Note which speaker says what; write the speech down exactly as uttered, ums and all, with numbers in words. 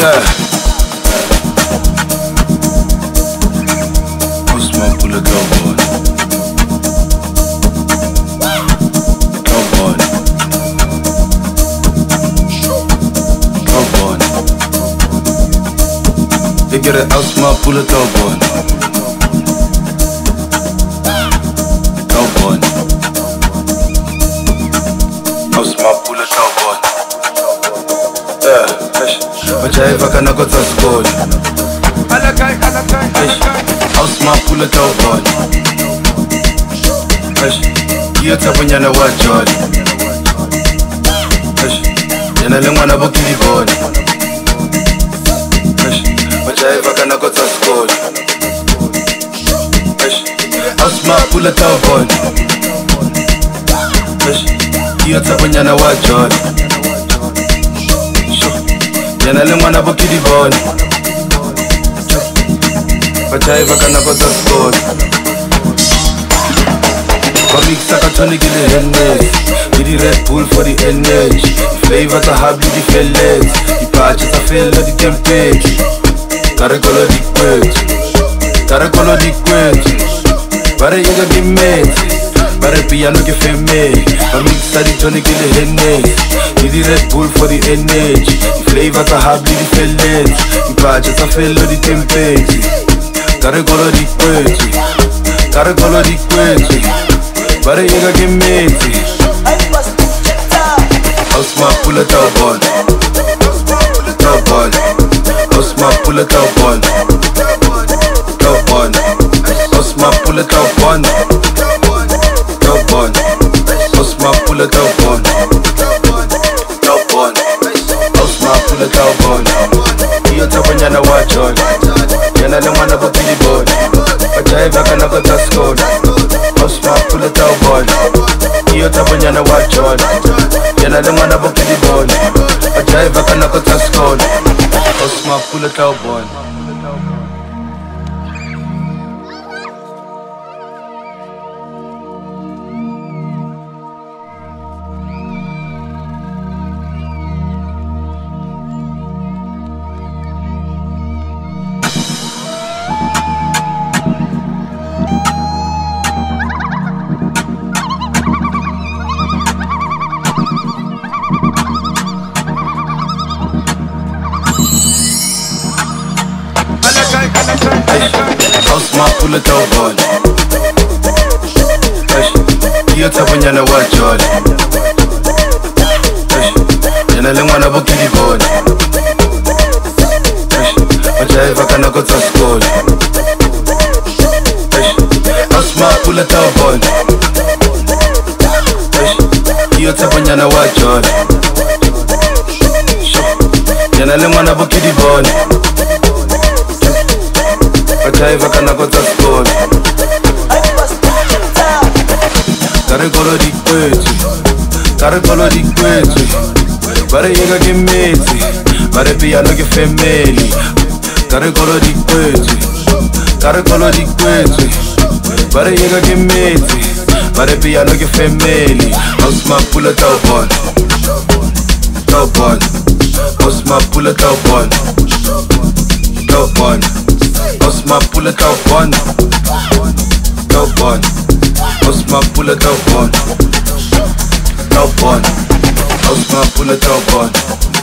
Speaker 1: Yeah. Osman pull a cowboy. Cowboy. Cowboy. They get it, Osman pull a cowboy. Cowboy. Osman pull a cowboy. Yeah. Vajaiva kana kota skoli.
Speaker 2: Alakai, alakai, alakai.
Speaker 1: Osman pull a cowboy. Iyo tapanyana wa jolly. Yana lengwana bokili boni. Vajaiva kana kota skoli. Osman pull a cowboy. Iyo tapanyana wa jolly. Yana lengwana bokili boni. Vajaiva kana kota skoli. Comics akatonic in the hennes. With the Red Bull for the energy. Flavor to habli the fellas. The patches a fell of the temptation. Caracolo di quet. Caracolo di quet. Bare yoga di mate. Bare piano che fe me. Comics a the tonic in the hennes. With the Red Bull for the energy. The flavor to habli the fellas. The patches a fell of the temptation. Caracolo di quet. Caracolo di quet. Bare yoga che mate. Osman pull a cowboy. Cowboy. Osman pull a cowboy. Cowboy. Osman pull a cowboy. Cowboy. Osman pull a cowboy. Cowboy. Osman pull a cowboy. Iyo tapanyana wa jolly. Yana lengwana bokili boni. Vajaiva kana kota skoli. Osman pull a cowboy. Iyo tapanyana wa jolly. Yana lengwana bokili boni. Vajaiva kana kota skoli. Osman pull a cowboy. Osman pull a cowboy. Iyo tapanyana wa jolly. Yana lengwana bokili boni. Vajaiva kana kota skoli. Osman pull a cowboy. Iyo tapanyana wa jolly. Yana lengwana bokili boni. Vajaiva kana kota skoli. Caracolo di queti. Caracolo di queti. Bare yoga che meti. Bare piano che femmeli. Caracolo di queti. Caracolo di queti. Bare yoga che meti. Bare piano che femmeli. Osman pull a cowboy. Cowboy. Osman pull a cowboy. Cowboy. Osman pull a cowboy. Cowboy. Osman pull a cowboy. Cowboy. Osman pull a cowboy.